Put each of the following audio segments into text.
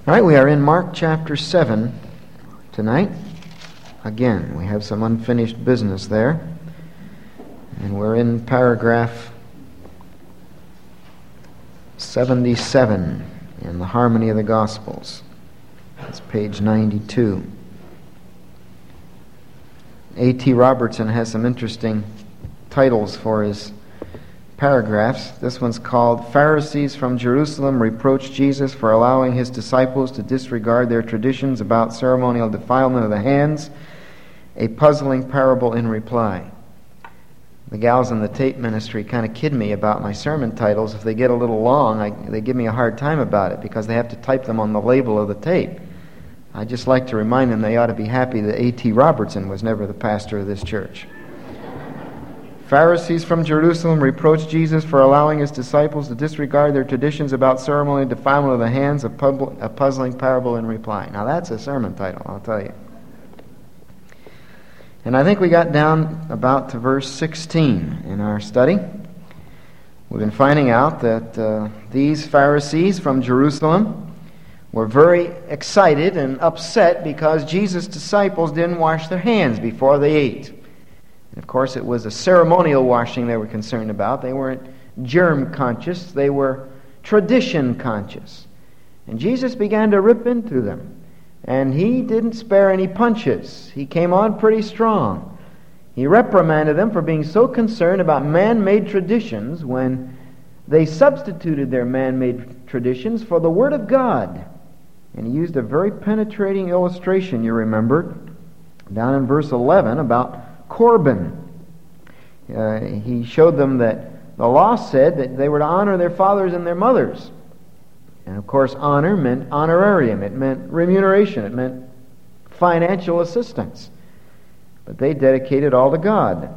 All right, we are in Mark chapter 7 tonight. Again, we have some unfinished business there. And we're in paragraph 77 in the Harmony of the Gospels. That's page 92. A.T. Robertson has some interesting titles for his paragraphs. This one's called Pharisees from Jerusalem Reproach Jesus for Allowing His Disciples to Disregard Their Traditions About Ceremonial Defilement of the Hands, a Puzzling Parable in Reply. The gals in the tape ministry kind of kid me about my sermon titles. If they get a little long, they give me a hard time about it because they have to type them on the label of the tape. I just like to remind them they ought to be happy that A.T. Robertson was never the pastor of this church. Pharisees from Jerusalem reproached Jesus for allowing His disciples to disregard their traditions about ceremonial defilement of the hands, a puzzling parable in reply. Now that's a sermon title, I'll tell you. And I think we got down about to verse 16 in our study. We've been finding out that these Pharisees from Jerusalem were very excited and upset because Jesus' disciples didn't wash their hands before they ate. And of course, it was a ceremonial washing they were concerned about. They weren't germ conscious, they were tradition conscious. And Jesus began to rip into them. And He didn't spare any punches. He came on pretty strong. He reprimanded them for being so concerned about man-made traditions when they substituted their man-made traditions for the Word of God. And He used a very penetrating illustration, you remember, down in verse 11 about Corban. He showed them that the law said that they were to honor their fathers and their mothers. And of course, honor meant honorarium. It meant remuneration. It meant financial assistance. But they dedicated all to God.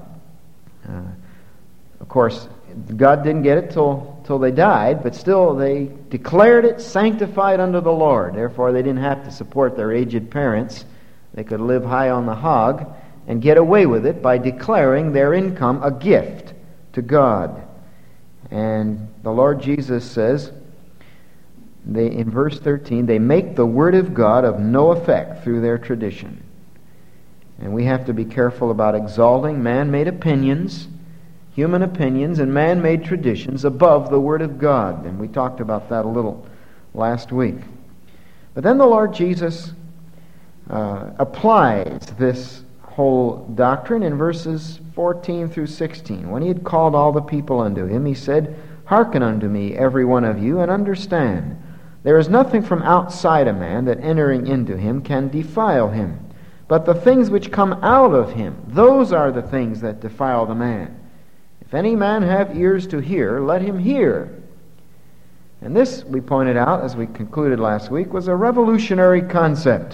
Of course, God didn't get it till they died, but still they declared it sanctified unto the Lord. Therefore, they didn't have to support their aged parents. They could live high on the hog and get away with it by declaring their income a gift to God. And the Lord Jesus says, in verse 13, they make the Word of God of no effect through their tradition. And we have to be careful about exalting man-made opinions, human opinions, and man-made traditions above the Word of God. And we talked about that a little last week. But then the Lord Jesus applies this whole doctrine in verses 14 through 16. When He had called all the people unto Him, He said, Hearken unto me, every one of you, and understand. There is nothing from outside a man that entering into him can defile him. But the things which come out of him, those are the things that defile the man. If any man have ears to hear, let him hear. And this, we pointed out, as we concluded last week, was a revolutionary concept.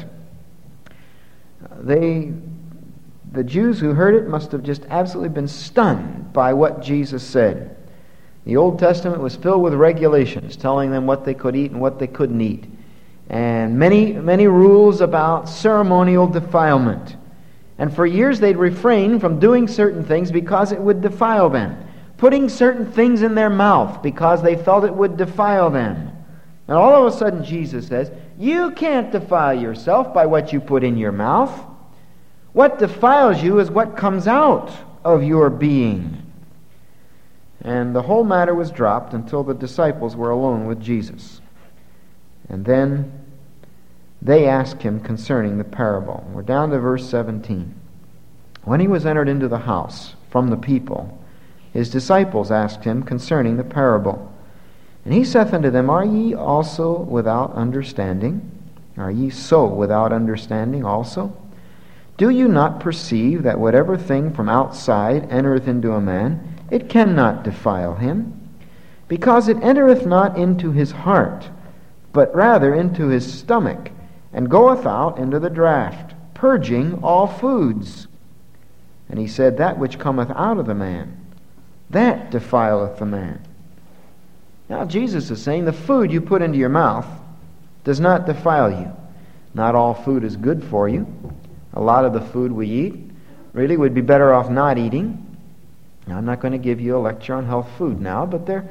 The Jews who heard it must have just absolutely been stunned by what Jesus said. The Old Testament was filled with regulations telling them what they could eat and what they couldn't eat. And many rules about ceremonial defilement. And for years they'd refrain from doing certain things because it would defile them. Putting certain things in their mouth because they felt it would defile them. And all of a sudden Jesus says, you can't defile yourself by what you put in your mouth. What defiles you is what comes out of your being. And the whole matter was dropped until the disciples were alone with Jesus. And then they asked Him concerning the parable. We're down to verse 17. When He was entered into the house from the people, His disciples asked Him concerning the parable. And He saith unto them, Are ye also without understanding? Are ye so without understanding also? Do you not perceive that whatever thing from outside entereth into a man, it cannot defile him, because it entereth not into his heart, but rather into his stomach, and goeth out into the draught, purging all foods? And He said, That which cometh out of the man, that defileth the man. Now Jesus is saying the food you put into your mouth does not defile you. Not all food is good for you. A lot of the food we eat really would be better off not eating. Now, I'm not going to give you a lecture on health food now, but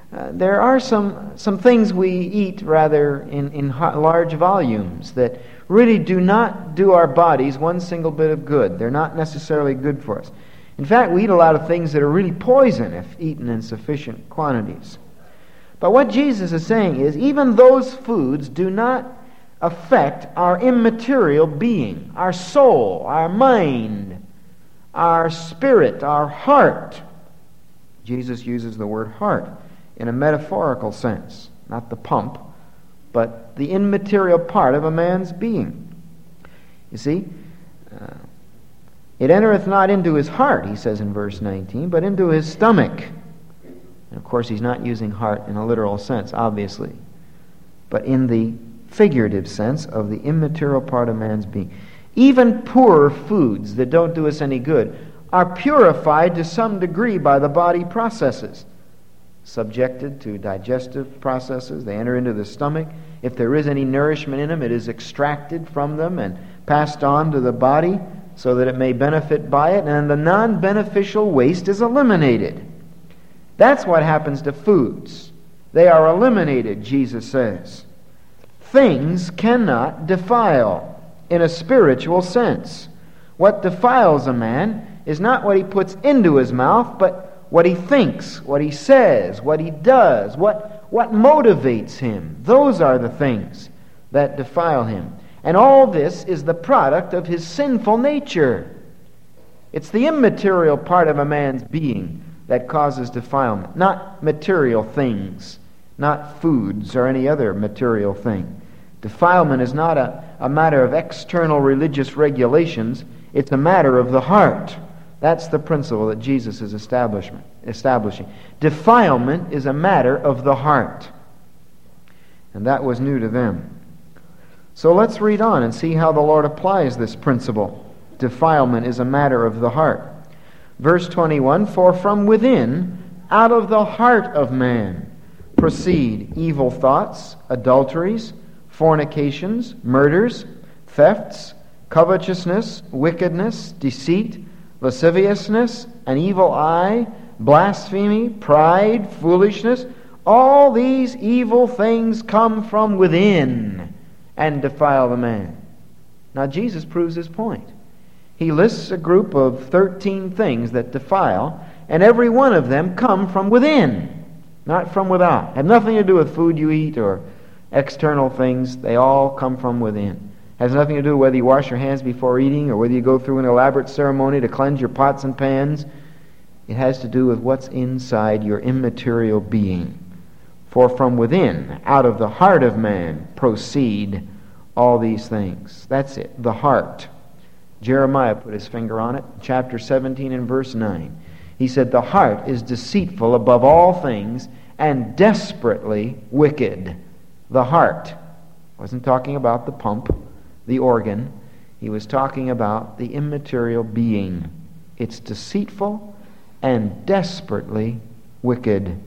there are some things we eat rather in large volumes that really do not do our bodies one single bit of good. They're not necessarily good for us. In fact, we eat a lot of things that are really poison if eaten in sufficient quantities. But what Jesus is saying is, even those foods do not affect our immaterial being, our soul, our mind, our spirit, our heart. Jesus uses the word heart in a metaphorical sense, not the pump, but the immaterial part of a man's being. You see, it entereth not into his heart, he says in verse 19, but into his stomach. And of course, he's not using heart in a literal sense, obviously, but in the figurative sense of the immaterial part of man's being. Even poorer foods that don't do us any good are purified to some degree by the body processes. Subjected to digestive processes, they enter into the stomach. If there is any nourishment in them, it is extracted from them and passed on to the body so that it may benefit by it, and the non-beneficial waste is eliminated. That's what happens to foods. They are eliminated, Jesus says. Things cannot defile in a spiritual sense. What defiles a man is not what he puts into his mouth, but what he thinks, what he says, what he does, what motivates him. Those are the things that defile him. And all this is the product of his sinful nature. It's the immaterial part of a man's being that causes defilement, not material things, not foods or any other material thing. Defilement is not a matter of external religious regulations. It's a matter of the heart. That's the principle that Jesus is establishing. Defilement is a matter of the heart. And that was new to them. So let's read on and see how the Lord applies this principle. Defilement is a matter of the heart. Verse 21, for from within, out of the heart of man, proceed evil thoughts, adulteries, fornications, murders, thefts, covetousness, wickedness, deceit, lasciviousness, an evil eye, blasphemy, pride, foolishness. All these evil things come from within and defile the man. Now Jesus proves his point. He lists a group of 13 things that defile, and every one of them come from within, not from without. Have nothing to do with food you eat or external things. They all come from within. Has nothing to do with whether you wash your hands before eating or whether you go through an elaborate ceremony to cleanse your pots and pans. It has to do with what's inside your immaterial being. For from within, out of the heart of man, proceed all these things. That's it, the heart. Jeremiah put his finger on it, chapter 17 and verse 9. He said, the heart is deceitful above all things and desperately wicked. The heart. Wasn't talking about the pump, the organ. He was talking about the immaterial being. It's deceitful and desperately wicked.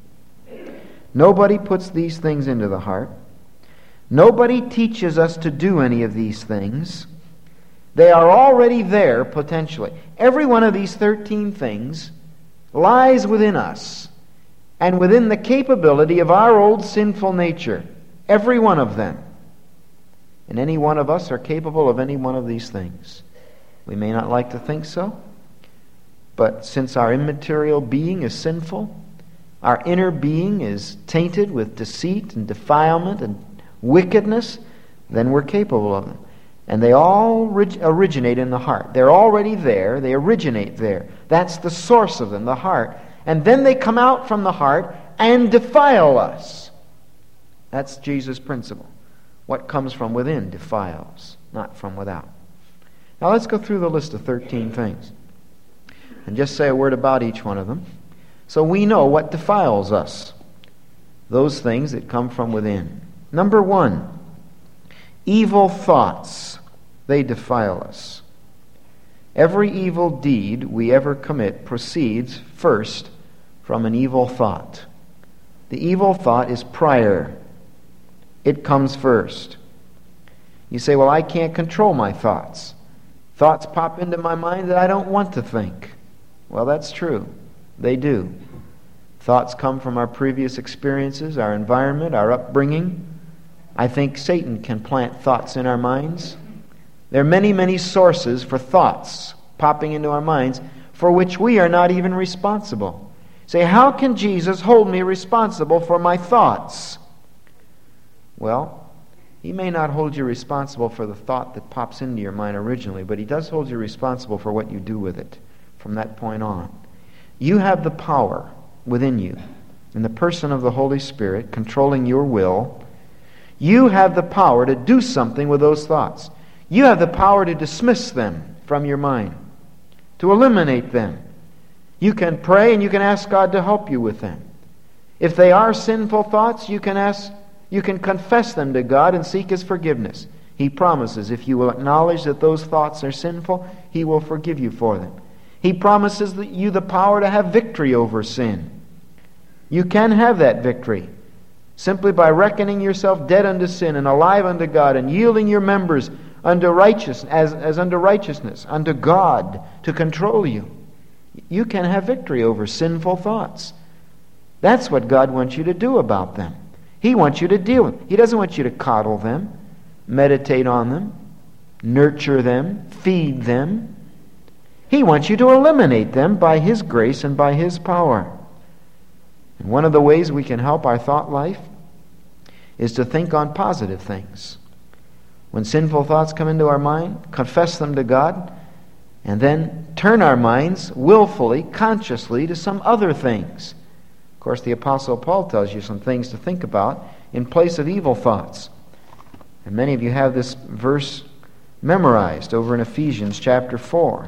Nobody puts these things into the heart. Nobody teaches us to do any of these things. They are already there potentially. Every one of these 13 things lies within us and within the capability of our old sinful nature. Every one of them. And any one of us are capable of any one of these things. We may not like to think so, but since our immaterial being is sinful, our inner being is tainted with deceit and defilement and wickedness, then we're capable of them. And they all originate in the heart. They're already there. They originate there. That's the source of them, the heart. And then they come out from the heart and defile us. That's Jesus' principle. What comes from within defiles, not from without. Now let's go through the list of 13 things and just say a word about each one of them so we know what defiles us. Those things that come from within. Number 1, evil thoughts. They defile us. Every evil deed we ever commit proceeds first from an evil thought. The evil thought is prior. It comes first. You say, well, I can't control my thoughts. Thoughts pop into my mind that I don't want to think. Well, that's true. They do. Thoughts come from our previous experiences, our environment, our upbringing. I think Satan can plant thoughts in our minds. There are many, many sources for thoughts popping into our minds for which we are not even responsible. Say, how can Jesus hold me responsible for my thoughts? Well, He may not hold you responsible for the thought that pops into your mind originally, but He does hold you responsible for what you do with it from that point on. You have the power within you, in the person of the Holy Spirit, controlling your will. You have the power to do something with those thoughts. You have the power to dismiss them from your mind, to eliminate them. You can pray and you can ask God to help you with them. If they are sinful thoughts, you can confess them to God and seek His forgiveness. He promises if you will acknowledge that those thoughts are sinful, He will forgive you for them. He promises you the power to have victory over sin. You can have that victory simply by reckoning yourself dead unto sin and alive unto God and yielding your members unto righteousness, as unto righteousness, unto God to control you. You can have victory over sinful thoughts. That's what God wants you to do about them. He wants you to deal with them. He doesn't want you to coddle them, meditate on them, nurture them, feed them. He wants you to eliminate them by His grace and by His power. And one of the ways we can help our thought life is to think on positive things. When sinful thoughts come into our mind, confess them to God, and then turn our minds willfully, consciously to some other things. Of course, the Apostle Paul tells you some things to think about in place of evil thoughts. And many of you have this verse memorized over in Ephesians chapter 4.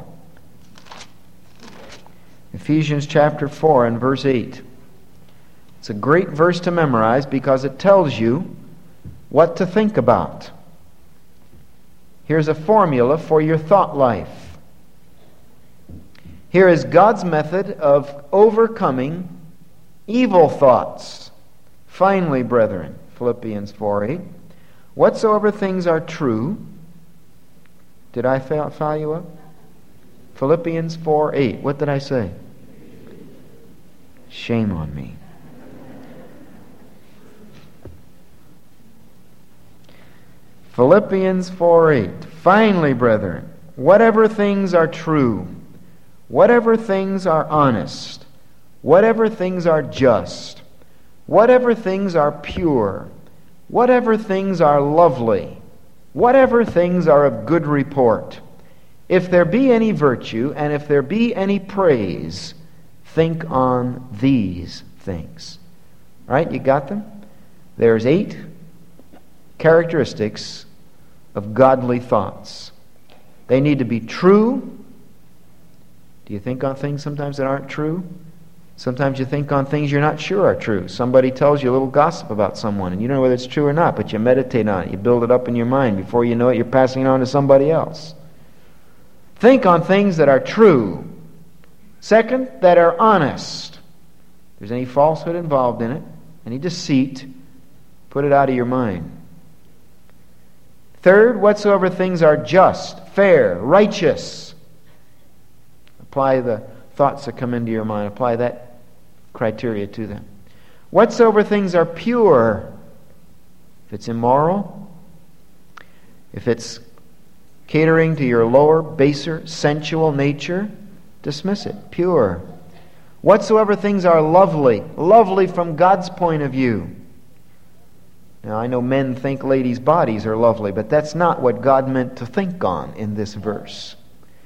Ephesians chapter 4 and verse 8. It's a great verse to memorize because it tells you what to think about. Here's a formula for your thought life. Here is God's method of overcoming evil thoughts. Finally, brethren, Philippians 4:8, whatsoever things are true. Did I file you up? Philippians 4:8. What did I say? Shame on me. Philippians 4:8. Finally, brethren, whatever things are true, whatever things are honest, whatever things are just, whatever things are pure, whatever things are lovely, whatever things are of good report, if there be any virtue and if there be any praise, think on these things. All right, you got them? There's 8 characteristics of godly thoughts. They need to be true. Do you think on things sometimes that aren't true? Sometimes you think on things you're not sure are true. Somebody tells you a little gossip about someone, and you don't know whether it's true or not, but you meditate on it. You build it up in your mind. Before you know it, you're passing it on to somebody else. Think on things that are true. Second, that are honest. If there's any falsehood involved in it, any deceit, put it out of your mind. Third, whatsoever things are just, fair, righteous. Apply the thoughts that come into your mind. Apply that criteria to them. Whatsoever things are pure. If it's immoral, if it's catering to your lower, baser, sensual nature, dismiss it. Pure. Whatsoever things are lovely. Lovely from God's point of view. Now, I know men think ladies' bodies are lovely, but that's not what God meant to think on in this verse.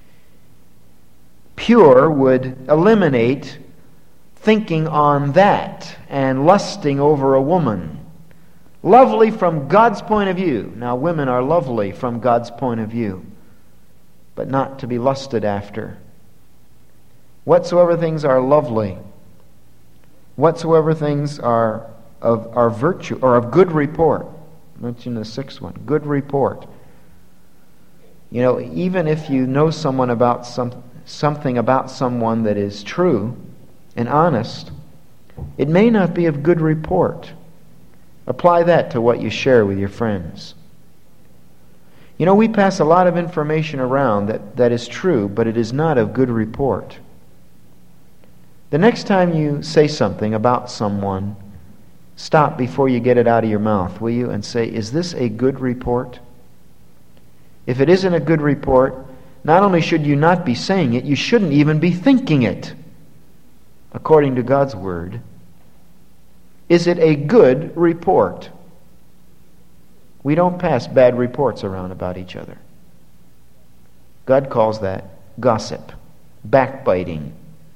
Pure would eliminate thinking on that and lusting over a woman. Lovely from God's point of view. Now, women are lovely from God's point of view, but not to be lusted after. Whatsoever things are lovely, whatsoever things are of virtue or of good report. Mention the 6th one. Good report. You know, even if you know someone about something about someone that is true and honest, it may not be of good report. Apply that to what you share with your friends. You know, we pass a lot of information around that is true, but it is not of good report. The next time you say something about someone, stop before you get it out of your mouth, will you, and say, is this a good report? If it isn't a good report, not only should you not be saying it, you shouldn't even be thinking it. According to God's Word, is it a good report? We don't pass bad reports around about each other. God calls that gossip, backbiting.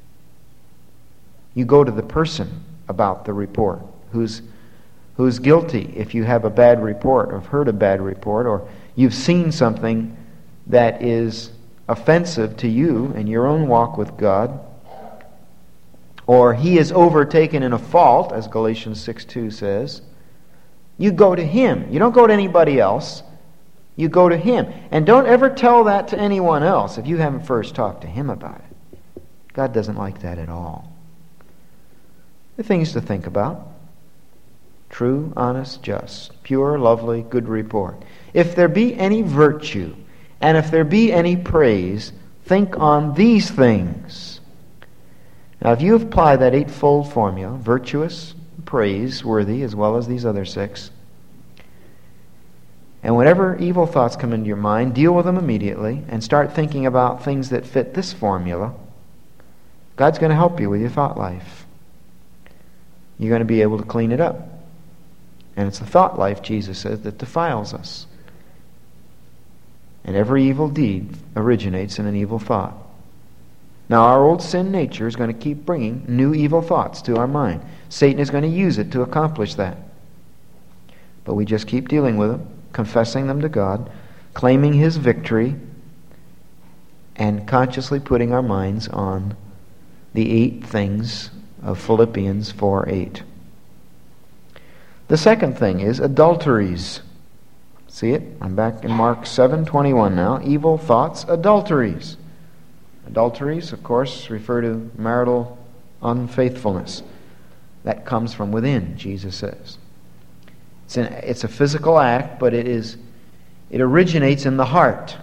You go to the person about the report who's guilty if you have a bad report or have heard a bad report or you've seen something that is offensive to you in your own walk with God, or he is overtaken in a fault, as Galatians 6:2 says. You go to him. You don't go to anybody else. You go to him. And don't ever tell that to anyone else if you haven't first talked to him about it. God doesn't like that at all. The things to think about. True, honest, just, pure, lovely, good report. If there be any virtue, and if there be any praise, think on these things. Now, if you apply that eightfold formula, virtuous, praiseworthy, as well as these other six, and whenever evil thoughts come into your mind, deal with them immediately and start thinking about things that fit this formula, God's going to help you with your thought life. You're going to be able to clean it up. And it's the thought life, Jesus says, that defiles us. And every evil deed originates in an evil thought. Now, our old sin nature is going to keep bringing new evil thoughts to our mind. Satan is going to use it to accomplish that. But we just keep dealing with them, confessing them to God, claiming his victory, and consciously putting our minds on the 8 things of Philippians 4:8. The second thing is adulteries. See it? I'm back in Mark 7:21 now. Evil thoughts, adulteries. Adulteries, of course, refer to marital unfaithfulness. That comes from within, Jesus says. It's a physical act, but it originates in the heart.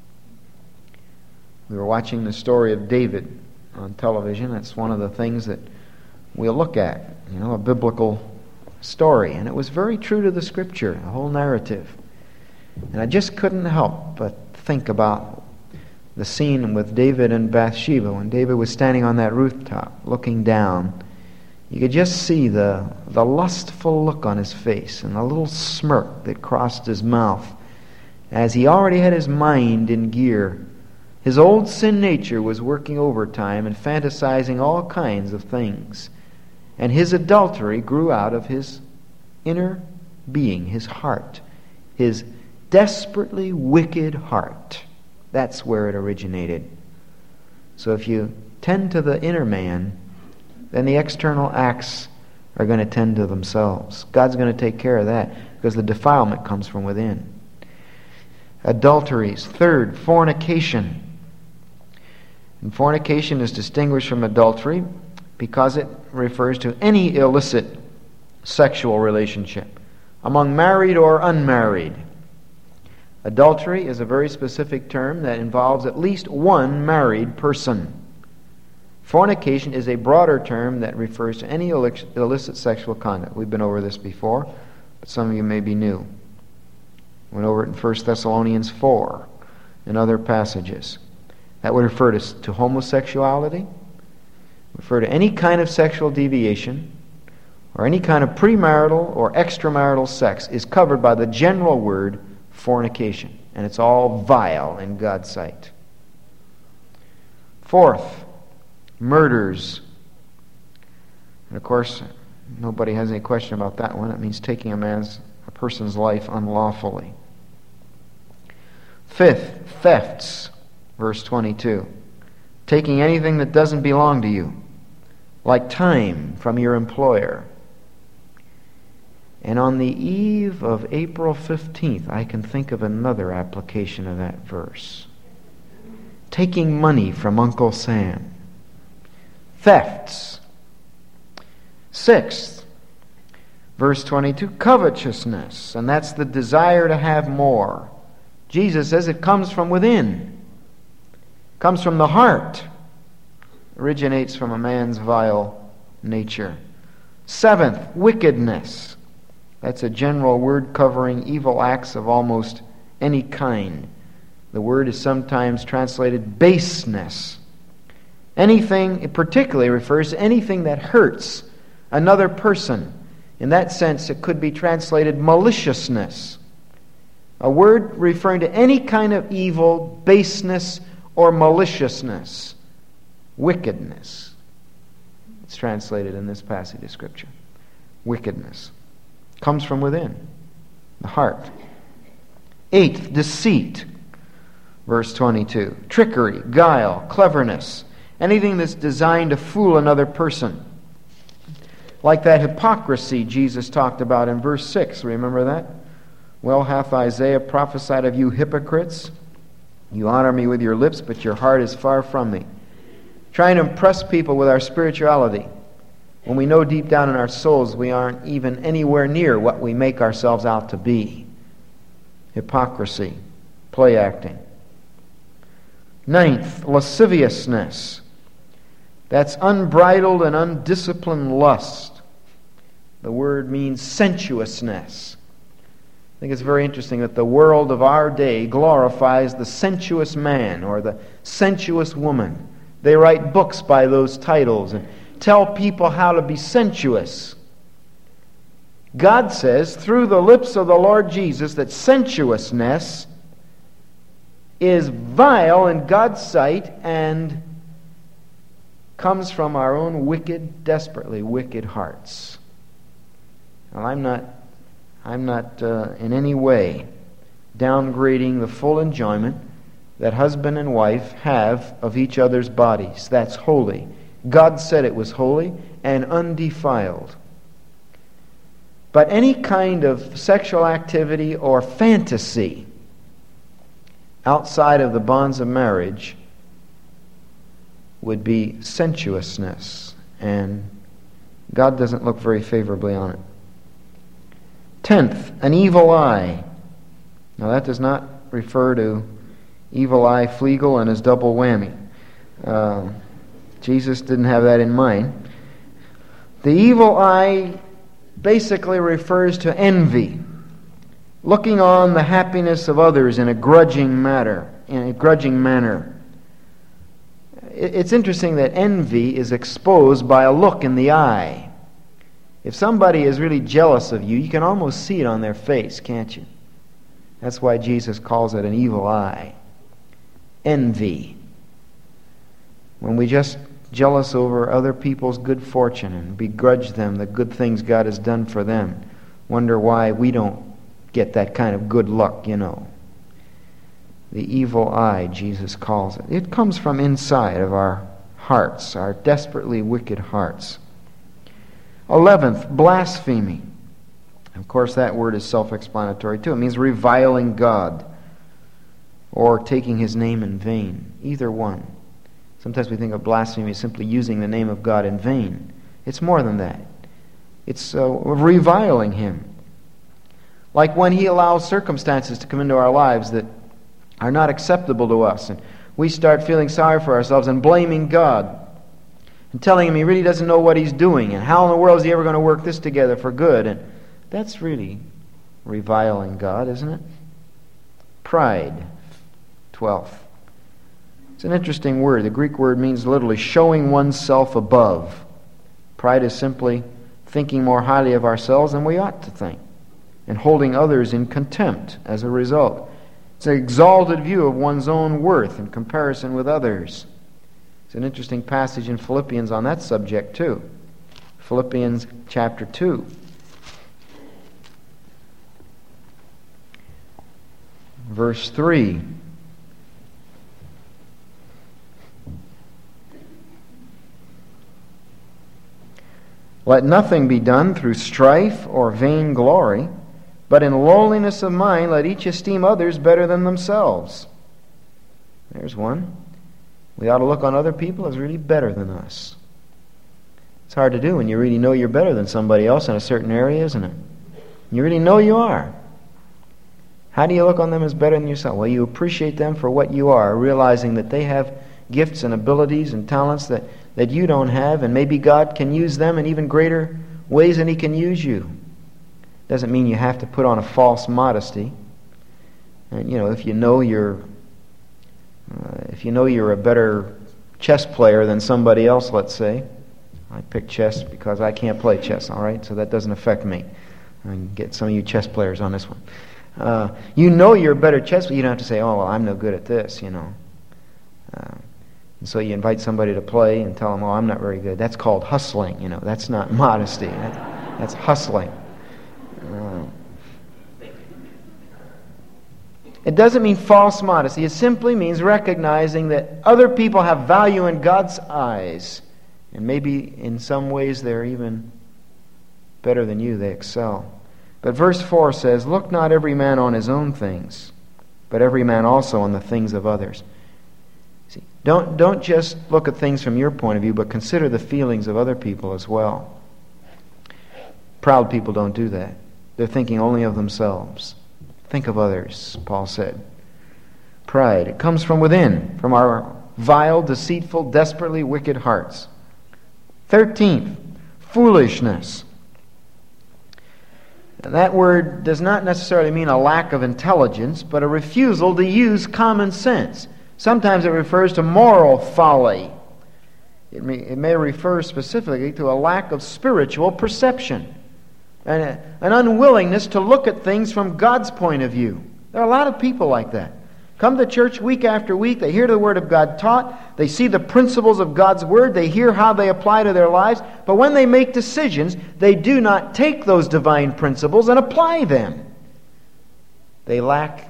We were watching the story of David on television. That's one of the things that we'll look at, a biblical story. And it was very true to the Scripture, the whole narrative. And I just couldn't help but think about the scene with David and Bathsheba when David was standing on that rooftop looking down. You could just see the lustful look on his face and the little smirk that crossed his mouth as he already had his mind in gear. His old sin nature was working overtime and fantasizing all kinds of things. And his adultery grew out of his inner being, his heart, his desperately wicked heart. That's where it originated. So if you tend to the inner man, then the external acts are going to tend to themselves. God's going to take care of that because the defilement comes from within. Adulteries. Third, fornication. And fornication is distinguished from adultery because it refers to any illicit sexual relationship among married or unmarried. Adultery is a very specific term that involves at least one married person. Fornication is a broader term that refers to any illicit sexual conduct. We've been over this before, but some of you may be new. Went over it in 1 Thessalonians 4 and other passages. That would refer to homosexuality, refer to any kind of sexual deviation, or any kind of premarital or extramarital sex is covered by the general word fornication. And it's all vile in God's sight. Fourth, murders. And of course, nobody has any question about that one. It means taking a person's life unlawfully. Fifth, thefts. Verse 22. Taking anything that doesn't belong to you, like time from your employer. And on the eve of April 15th, I can think of another application of that verse. Taking money from Uncle Sam. Thefts. Sixth, verse 22, covetousness. And that's the desire to have more. Jesus says it comes from within. It comes from the heart. originates from a man's vile nature. 7th, wickedness. That's a general word covering evil acts of almost any kind. The word is sometimes translated baseness. Anything, it particularly refers to anything that hurts another person. In that sense, it could be translated maliciousness. A word referring to any kind of evil, baseness, or maliciousness. Wickedness. It's translated in this passage of Scripture. Wickedness. Comes from within, the heart. 8th, deceit. Verse 22. Trickery, guile, cleverness. Anything that's designed to fool another person. Like that hypocrisy Jesus talked about in verse 6. Remember that? Well hath Isaiah prophesied of you hypocrites. You honor me with your lips, but your heart is far from me. Trying to impress people with our spirituality, when we know deep down in our souls we aren't even anywhere near what we make ourselves out to be. Hypocrisy, play acting. 9th, lasciviousness. That's unbridled and undisciplined lust. The word means sensuousness. I think it's very interesting that the world of our day glorifies the sensuous man or the sensuous woman. They write books by those titles and tell people how to be sensuous. God says through the lips of the Lord Jesus that sensuousness is vile in God's sight and comes from our own wicked, desperately wicked hearts. Now, I'm not in any way downgrading the full enjoyment that husband and wife have of each other's bodies. That's holy. God said it was holy and undefiled. But any kind of sexual activity or fantasy outside of the bonds of marriage would be sensuousness, and God doesn't look very favorably on it. 10th, an evil eye. Now that does not refer to evil eye Flegel and his double whammy. Jesus didn't have that in mind. The evil eye basically refers to envy, looking on the happiness of others in a grudging manner. It's interesting that envy is exposed by a look in the eye. If somebody is really jealous of you, you can almost see it on their face, can't you? That's why Jesus calls it an evil eye. Envy. When we just jealous over other people's good fortune and begrudge them the good things God has done for them, wonder why we don't get that kind of good luck, you know. The evil eye, Jesus calls it. It comes from inside of our hearts, our desperately wicked hearts. 11th, blasphemy. Of course, that word is self-explanatory too. It means reviling God or taking His name in vain. Either one. Sometimes we think of blasphemy as simply using the name of God in vain. It's more than that. It's reviling Him. Like when He allows circumstances to come into our lives that are not acceptable to us, and we start feeling sorry for ourselves and blaming God and telling Him He really doesn't know what He's doing and how in the world is He ever going to work this together for good. And that's really reviling God, isn't it? Pride, 12th. It's an interesting word. The Greek word means literally showing oneself above. Pride is simply thinking more highly of ourselves than we ought to think and holding others in contempt as a result. It's an exalted view of one's own worth in comparison with others. It's an interesting passage in Philippians on that subject too. Philippians chapter 2. Verse 3. Let nothing be done through strife or vain glory, but in lowliness of mind let each esteem others better than themselves. There's one. We ought to look on other people as really better than us. It's hard to do when you really know you're better than somebody else in a certain area, isn't it? You really know you are. How do you look on them as better than yourself? Well, you appreciate them for what you are, realizing that they have gifts and abilities and talents that that you don't have, and maybe God can use them in even greater ways than He can use you. Doesn't mean you have to put on a false modesty. And if you know you're a better chess player than somebody else, let's say. I pick chess because I can't play chess, all right? So that doesn't affect me. I can get some of you chess players on this one. You're a better chess player. You don't have to say, oh, well, I'm no good at this, And so you invite somebody to play and tell them, oh, I'm not very good. That's called hustling, That's not modesty. That's hustling. It doesn't mean false modesty. It simply means recognizing that other people have value in God's eyes. And maybe in some ways they're even better than you. They excel. But verse 4 says, look not every man on his own things, but every man also on the things of others. See, don't just look at things from your point of view, but consider the feelings of other people as well. Proud people don't do that. They're thinking only of themselves. Think of others, Paul said. Pride, it comes from within, from our vile, deceitful, desperately wicked hearts. 13th, foolishness. And that word does not necessarily mean a lack of intelligence, but a refusal to use common sense. Sometimes it refers to moral folly. It may refer specifically to a lack of spiritual perception and an unwillingness to look at things from God's point of view. There are a lot of people like that. Come to church week after week, they hear the Word of God taught, they see the principles of God's Word, they hear how they apply to their lives, but when they make decisions, they do not take those divine principles and apply them. They lack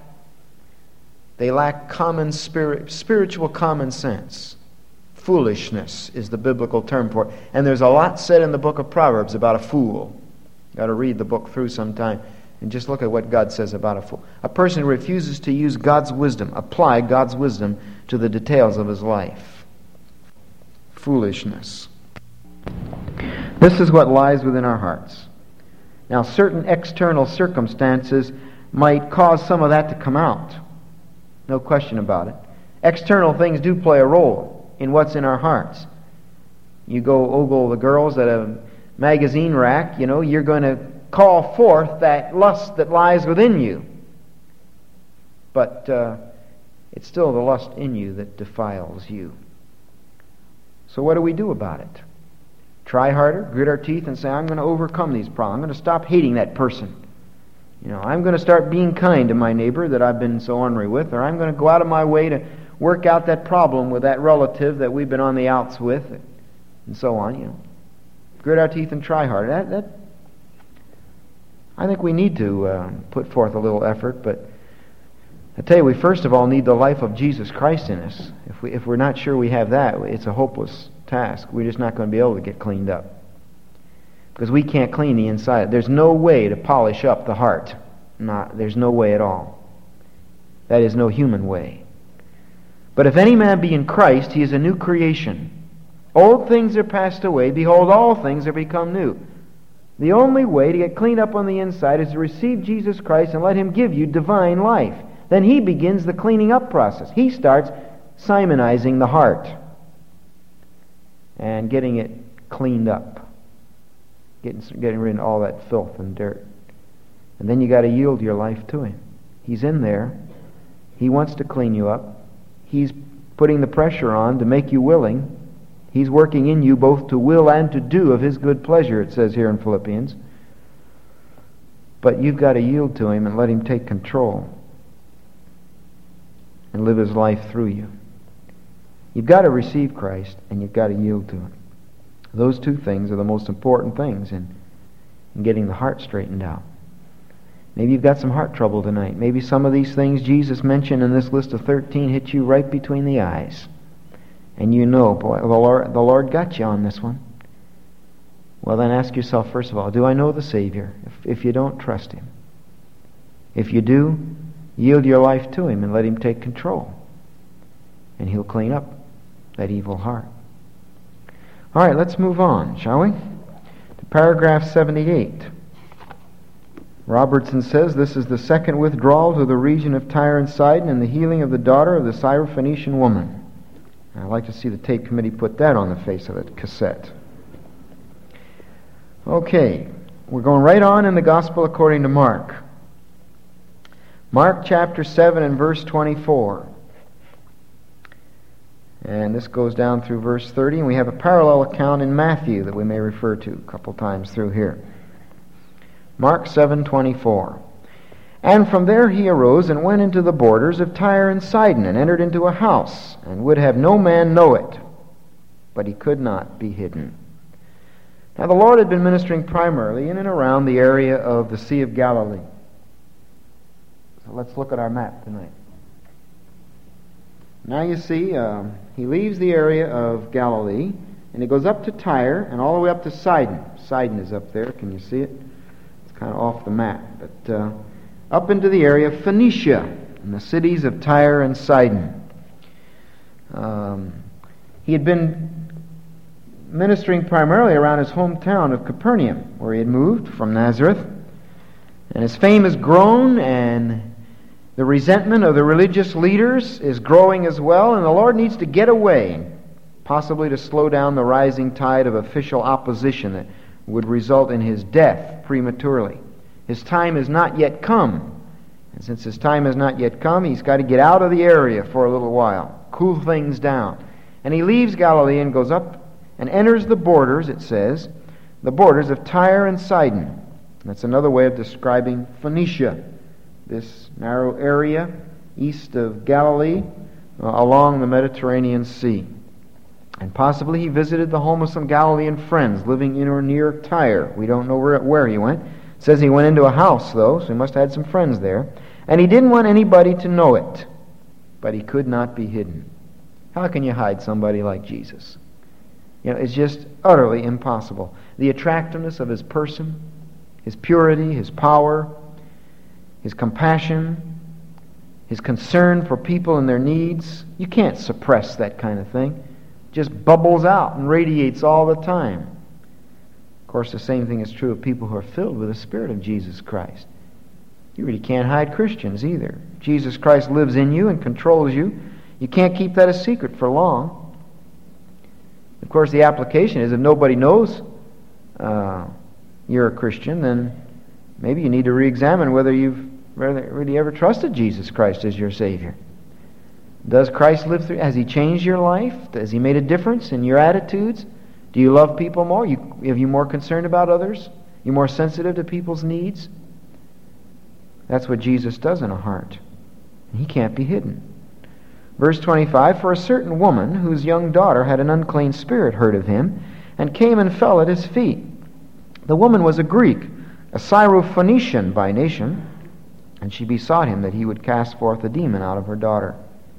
spiritual common sense. Foolishness is the biblical term for it. And there's a lot said in the book of Proverbs about a fool. You've got to read the book through sometime and just look at what God says about a fool. A person who refuses to use God's wisdom, apply God's wisdom to the details of his life. Foolishness. This is what lies within our hearts. Now, certain external circumstances might cause some of that to come out. No question about it. External things do play a role in what's in our hearts. You go ogle the girls at a magazine rack, you're going to call forth that lust that lies within you. But it's still the lust in you that defiles you. So what do we do about it? Try harder, grit our teeth, and say, I'm going to overcome these problems. I'm going to stop hating that person. I'm going to start being kind to my neighbor that I've been so ornery with, or I'm going to go out of my way to work out that problem with that relative that we've been on the outs with, and so on. Grit our teeth and try harder. I think we need to put forth a little effort, but I tell you, we first of all need the life of Jesus Christ in us. If we're not sure we have that, it's a hopeless task. We're just not going to be able to get cleaned up. Because we can't clean the inside. There's no way to polish up the heart. There's no way at all. That is no human way. But if any man be in Christ, he is a new creation. Old things are passed away. Behold, all things are become new. The only way to get cleaned up on the inside is to receive Jesus Christ and let Him give you divine life. Then He begins the cleaning up process. He starts Simonizing the heart and getting it cleaned up. Getting rid of all that filth and dirt. And then you got to yield your life to Him. He's in there. He wants to clean you up. He's putting the pressure on to make you willing. He's working in you both to will and to do of His good pleasure, it says here in Philippians. But you've got to yield to Him and let Him take control and live His life through you. You've got to receive Christ and you've got to yield to Him. Those two things are the most important things in getting the heart straightened out. Maybe you've got some heart trouble tonight. Maybe some of these things Jesus mentioned in this list of 13 hit you right between the eyes. And boy, the Lord got you on this one. Well, then ask yourself, first of all, do I know the Savior? If you don't, trust Him. If you do, yield your life to Him and let Him take control. And He'll clean up that evil heart. All right, let's move on, shall we? To paragraph 78. Robertson says, this is the second withdrawal to the region of Tyre and Sidon and the healing of the daughter of the Syrophoenician woman. I'd like to see the tape committee put that on the face of a cassette. Okay, we're going right on in the Gospel according to Mark. Mark chapter 7 and verse 24. And this goes down through verse 30, and we have a parallel account in Matthew that we may refer to a couple times through here. Mark 7:24. And from there he arose and went into the borders of Tyre and Sidon, and entered into a house, and would have no man know it, but he could not be hidden. Now the Lord had been ministering primarily in and around the area of the Sea of Galilee. So let's look at our map tonight. Now you see, he leaves the area of Galilee, and he goes up to Tyre, and all the way up to Sidon. Sidon is up there, can you see it? It's kind of off the map, but up into the area of Phoenicia, in the cities of Tyre and Sidon. He had been ministering primarily around his hometown of Capernaum, where he had moved from Nazareth. And his fame has grown, and the resentment of the religious leaders is growing as well, and the Lord needs to get away, possibly to slow down the rising tide of official opposition that would result in his death prematurely. His time has not yet come. And since his time has not yet come, he's got to get out of the area for a little while, cool things down. And he leaves Galilee and goes up and enters the borders, it says, the borders of Tyre and Sidon. That's another way of describing Phoenicia, this narrow area east of Galilee along the Mediterranean Sea. And possibly he visited the home of some Galilean friends living in or near Tyre. We don't know where he went. It says he went into a house, though, so he must have had some friends there. And he didn't want anybody to know it, but he could not be hidden. How can you hide somebody like Jesus? It's just utterly impossible. The attractiveness of his person, his purity, his power, his compassion, his concern for people and their needs, you can't suppress that kind of thing. It just bubbles out and radiates all the time. Of course, the same thing is true of people who are filled with the Spirit of Jesus Christ. You really can't hide Christians either. Jesus Christ lives in you and controls you. You can't keep that a secret for long. Of course, the application is if nobody knows you're a Christian, then maybe you need to re-examine whether you've really ever trusted Jesus Christ as your Savior. Does Christ live through? Has He changed your life? Has He made a difference in your attitudes? Do you love people more? Are you more concerned about others? You're more sensitive to people's needs? That's what Jesus does in a heart. And He can't be hidden. Verse 25, for a certain woman whose young daughter had an unclean spirit heard of him, and came and fell at his feet. The woman was a Greek, a Syrophoenician by nation, and she besought him that he would cast forth the demon out of her daughter.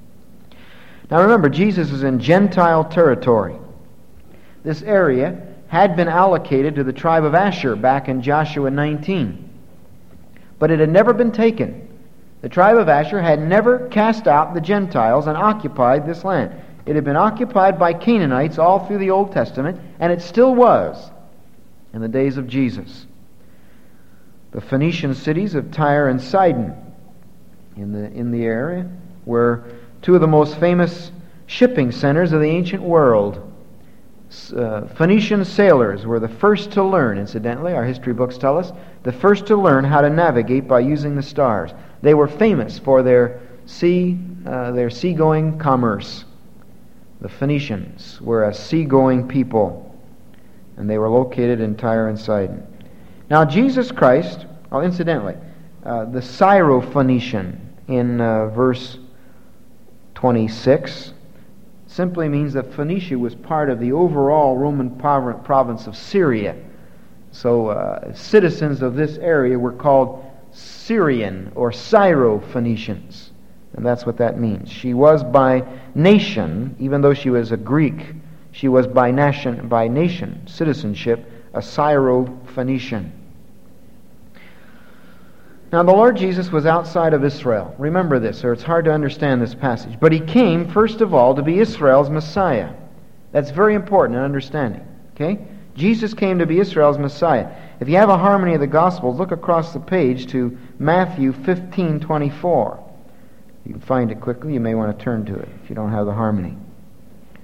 Now remember, Jesus is in Gentile territory. This area had been allocated to the tribe of Asher back in Joshua 19, but it had never been taken. The tribe of Asher had never cast out the Gentiles and occupied this land. It had been occupied by Canaanites all through the Old Testament, and it still was in the days of Jesus. The Phoenician cities of Tyre and Sidon in the area were two of the most famous shipping centers of the ancient world. Phoenician sailors were the first to learn, incidentally, our history books tell us, the first to learn how to navigate by using the stars. They were famous for their seagoing commerce. The Phoenicians were a seagoing people, and they were located in Tyre and Sidon. Now Jesus Christ, incidentally, the Syrophoenician in verse 26 simply means that Phoenicia was part of the overall Roman province of Syria. So citizens of this area were called Syrian or Syrophoenicians. And that's what that means. She was by nation, even though she was a Greek, she was by nation, citizenship, a Syrophoenician. Now the Lord Jesus was outside of Israel. Remember this, or it's hard to understand this passage. But He came, first of all, to be Israel's Messiah. That's very important in understanding. Okay? Jesus came to be Israel's Messiah. If you have a harmony of the Gospels, look across the page to Matthew 15:24. You can find it quickly. You may want to turn to it if you don't have the harmony.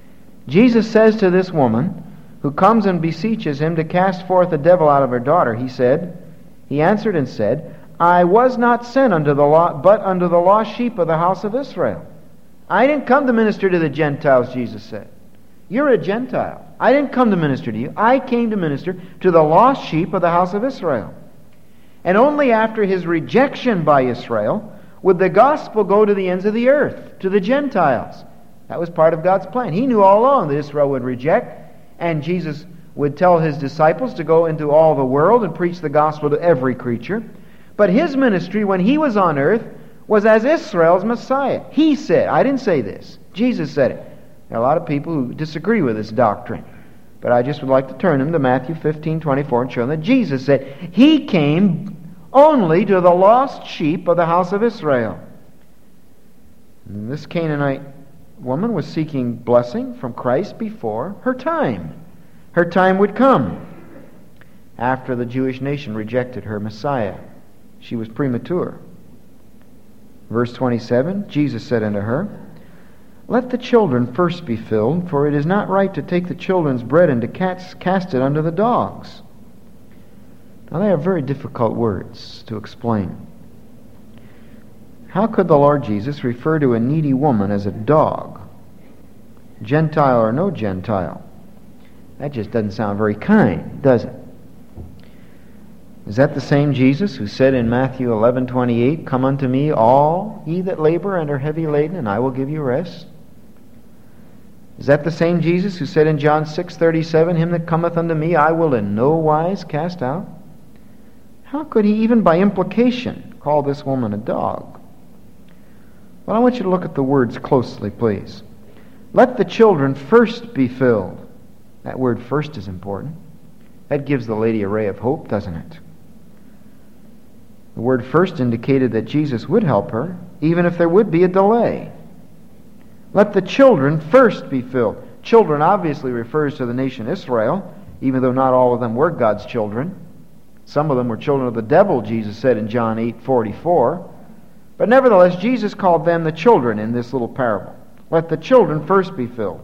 Jesus says to this woman, who comes and beseeches him to cast forth a devil out of her daughter, he answered and said, I was not sent unto the but unto the lost sheep of the house of Israel. I didn't come to minister to the Gentiles, Jesus said. You're a Gentile. I didn't come to minister to you. I came to minister to the lost sheep of the house of Israel. And only after his rejection by Israel would the gospel go to the ends of the earth, to the Gentiles. That was part of God's plan. He knew all along that Israel would reject, and Jesus would tell his disciples to go into all the world and preach the gospel to every creature. But his ministry, when he was on earth, was as Israel's Messiah. He said, I didn't say this, Jesus said it. There are a lot of people who disagree with this doctrine. But I just would like to turn them to Matthew 15:24 and show them that Jesus said he came only to the lost sheep of the house of Israel. And this Canaanite woman was seeking blessing from Christ before her time. Her time would come after the Jewish nation rejected her Messiah. She was premature. Verse 27, Jesus said unto her, Let the children first be filled, for it is not right to take the children's bread and to cast it unto the dogs. Now they are very difficult words to explain. How could the Lord Jesus refer to a needy woman as a dog? Gentile or no Gentile? That just doesn't sound very kind, does it? Is that the same Jesus who said in Matthew 11:28, Come unto me, all ye that labor and are heavy laden, and I will give you rest? Is that the same Jesus who said in John 6:37, Him that cometh unto me I will in no wise cast out? How could he even by implication call this woman a dog? Well, I want you to look at the words closely, please. Let the children first be filled. That word first is important. That gives the lady a ray of hope, doesn't it? The word first indicated that Jesus would help her, even if there would be a delay. Let the children first be filled. Children obviously refers to the nation Israel, even though not all of them were God's children. Some of them were children of the devil, Jesus said in John 8:44. But nevertheless, Jesus called them the children in this little parable. Let the children first be filled.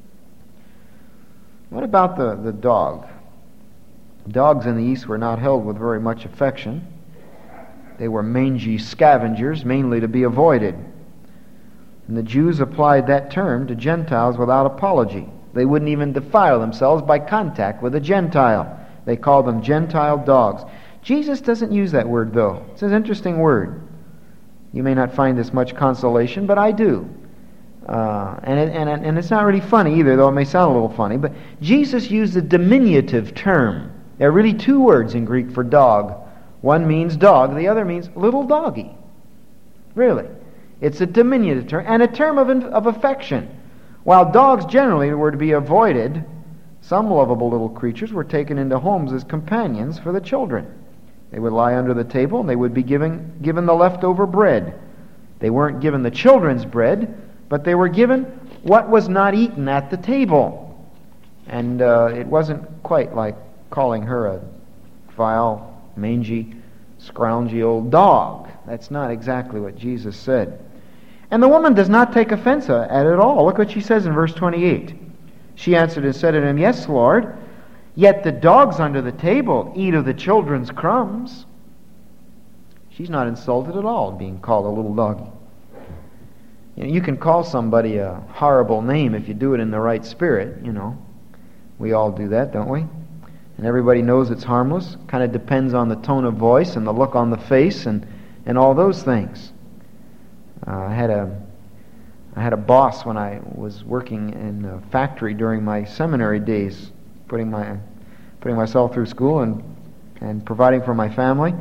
What about the dog? Dogs in the East were not held with very much affection. They were mangy scavengers, mainly to be avoided. And the Jews applied that term to Gentiles without apology. They wouldn't even defile themselves by contact with a Gentile. They called them Gentile dogs. Jesus doesn't use that word, though. It's an interesting word. You may not find this much consolation, but I do. And it's not really funny either, though it may sound a little funny. But Jesus used a diminutive term. There are really two words in Greek for dog. One means dog, the other means little doggy. Really. It's a diminutive term, and a term of affection. While dogs generally were to be avoided, some lovable little creatures were taken into homes as companions for the children. They would lie under the table, and they would be given the leftover bread. They weren't given the children's bread, but they were given what was not eaten at the table. And it wasn't quite like calling her a vile, mangy, scroungy old dog. That's not exactly what Jesus said. And the woman does not take offense at it all. Look what she says in verse 28. She answered and said to him, Yes, Lord, yet the dogs under the table eat of the children's crumbs. She's not insulted at all being called a little doggy. You can call somebody a horrible name if you do it in the right spirit, We all do that, don't we? And everybody knows it's harmless. Kind of depends on the tone of voice and the look on the face and all those things. I had a boss when I was working in a factory during my seminary days, putting myself through school and providing for my family.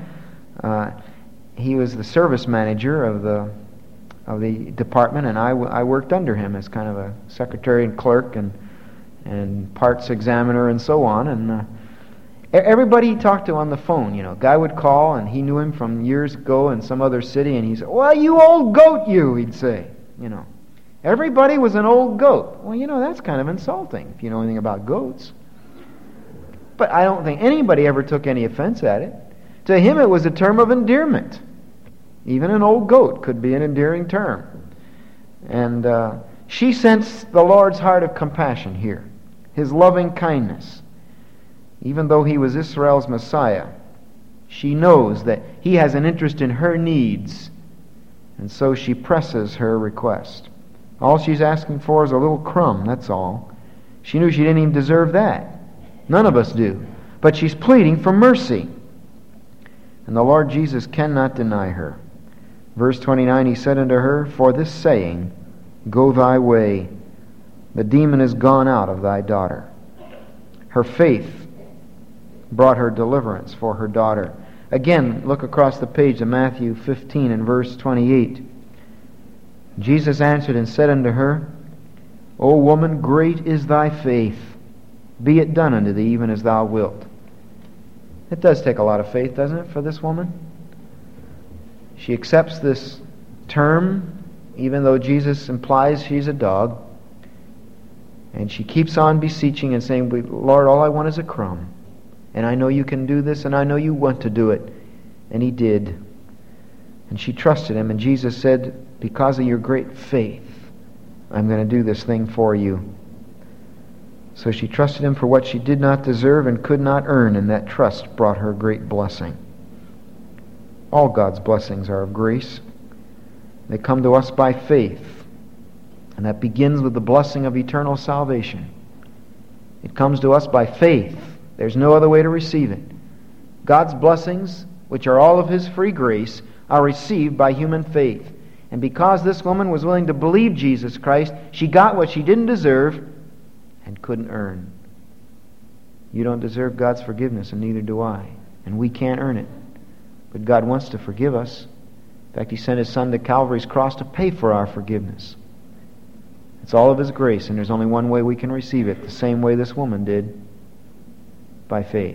He was the service manager of the department, and I worked under him as kind of a secretary and clerk and parts examiner and so on. And everybody he talked to on the phone, guy would call, and he knew him from years ago in some other city, and he said, "Well, you old goat, you," he'd say, Everybody was an old goat. Well, that's kind of insulting if you know anything about goats. But I don't think anybody ever took any offense at it. To him, it was a term of endearment. Even an old goat could be an endearing term. And She sensed the Lord's heart of compassion here, His loving kindness. Even though He was Israel's Messiah, she knows that He has an interest in her needs, and so she presses her request. All she's asking for is a little crumb, that's all. She knew she didn't even deserve that. None of us do. But she's pleading for mercy. And the Lord Jesus cannot deny her. Verse 29, He said unto her, For this saying, Go thy way, the demon is gone out of thy daughter. Her faith brought her deliverance for her daughter. Again, look across the page to Matthew 15 and verse 28. Jesus answered and said unto her, O woman, great is thy faith. Be it done unto thee even as thou wilt. It does take a lot of faith, doesn't it, for this woman? She accepts this term, even though Jesus implies she's a dog. And she keeps on beseeching and saying, Lord, all I want is a crumb. And I know you can do this, and I know you want to do it. And He did. And she trusted Him, and Jesus said, because of your great faith, I'm going to do this thing for you. So she trusted Him for what she did not deserve and could not earn, and that trust brought her great blessing. All God's blessings are of grace. They come to us by faith, and that begins with the blessing of eternal salvation. It comes to us by faith. There's no other way to receive it. God's blessings, which are all of His free grace, are received by human faith. And because this woman was willing to believe Jesus Christ, she got what she didn't deserve and couldn't earn. You don't deserve God's forgiveness, and neither do I. And we can't earn it. But God wants to forgive us. In fact, He sent His Son to Calvary's cross to pay for our forgiveness. It's all of His grace, and there's only one way we can receive it, the same way this woman did, by faith.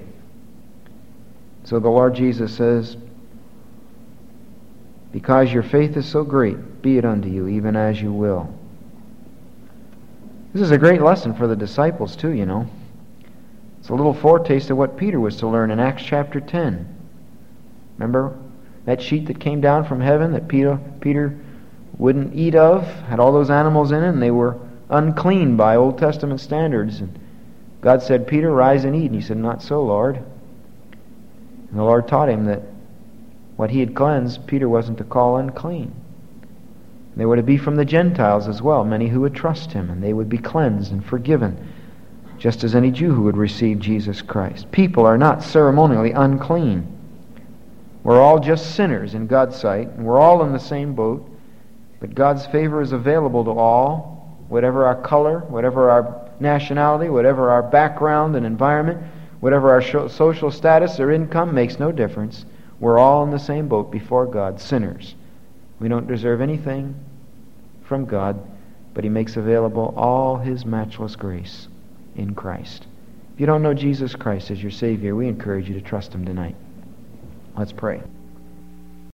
So the Lord Jesus says, because your faith is so great, be it unto you, even as you will. This is a great lesson for the disciples too, you know. It's a little foretaste of what Peter was to learn in Acts chapter 10. Remember that sheet that came down from heaven that Peter wouldn't eat of? Had all those animals in it, and they were unclean by Old Testament standards. And God said, Peter, rise and eat. And he said, not so, Lord. And the Lord taught him that what He had cleansed, Peter wasn't to call unclean. They were to be from the Gentiles as well, many who would trust Him, and they would be cleansed and forgiven, just as any Jew who would receive Jesus Christ. People are not ceremonially unclean. We're all just sinners in God's sight, and we're all in the same boat, but God's favor is available to all, whatever our color, whatever our nationality, whatever our background and environment, whatever our social status or income, makes no difference. We're all in the same boat before God, sinners. We don't deserve anything from God, but He makes available all His matchless grace in Christ. If you don't know Jesus Christ as your Savior, we encourage you to trust Him tonight. Let's pray.